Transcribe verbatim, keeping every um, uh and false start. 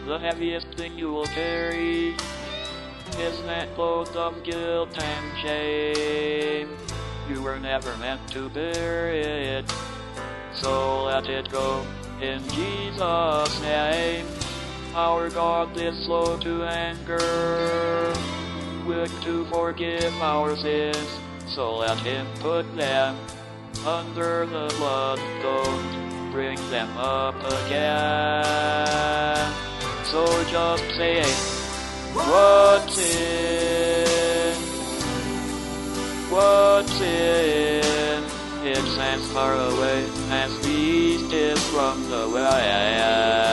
The heaviest thing you will carry is that load of guilt and shame. You were never meant to bear it, so let it go in Jesus' name. Our God is slow to anger, quick to forgive our sins, so let Him put them under the blood. Don't bring them up again. So just say, what's in? What's in? It stands far away, as the east is from the west.